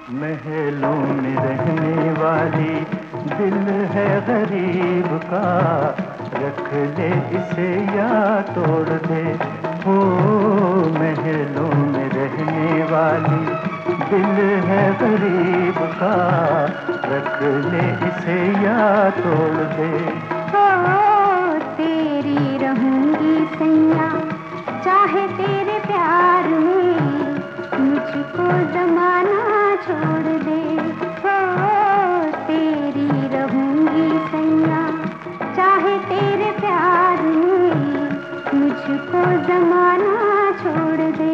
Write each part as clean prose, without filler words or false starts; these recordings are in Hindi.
महलों में रहने वाली दिल है गरीब का, रख ले इसे या तोड़ दे। हो महलों में रहने वाली दिल है गरीब का, रख ले इसे या तोड़ दे। हो तेरी रहूंगी सैया, चाहे तेरे प्यार में मुझको जमाना छोड़ दे। हो तेरी रहूंगी सैया, चाहे तेरे प्यार में मुझको जमाना छोड़ दे।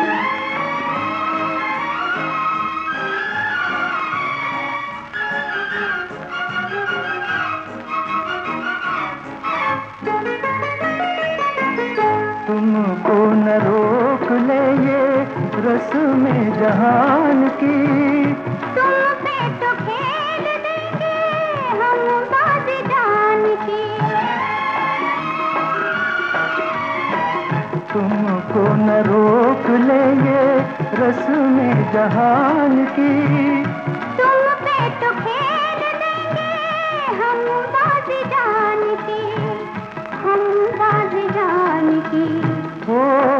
तुमको न रोक ले ये रस्में जहान की, तुम पे तो खेल देंगे हम बाजी जान की। तुमको न रोक ले ये रस्में जहान की। तुम पे तो खेल देंगे हम बाजी जान की, हम बाजी जान की। हो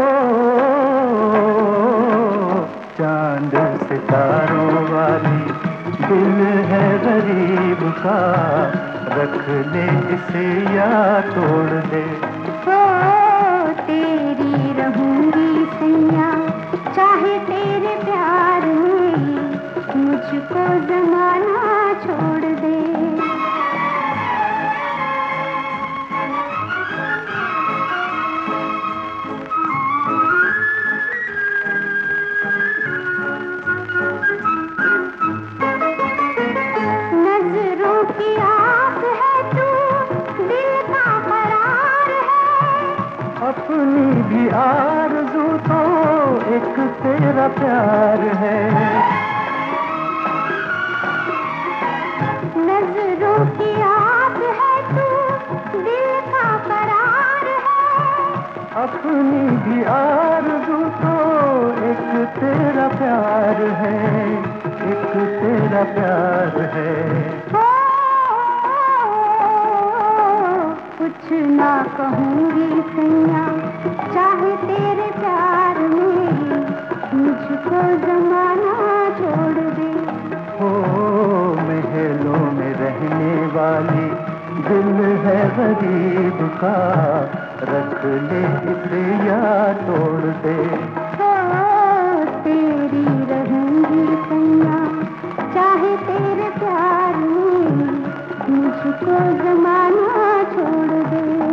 चांद सितारों वाली दिल है गरीब का, रख ले इसे या तोड़ दे। हो तेरी रहूंगी सैया, चाहे तेरे प्यार में मुझको जमाना छोड़ दे। नजरों की आस है तू, दिल का करार है। अपनी भी आरज़ू तो एक तेरा प्यार है। नजरों की आस है तू, दिल का करार है। अपनी भी आरज़ू तो एक तेरा प्यार है, एक तेरा प्यार है। हो कुछ ना कहूंगी सैया, चाहे तेरे प्यार में मुझको जमाना छोड़ दे। हो महलों में रहने वाली दिल है गरीब का, रख ले इसे या तोड़ दे। हो तेरी रहूंगी सैया, चाहे तेरे प्यार में मुझको जमाना छोड़ दे।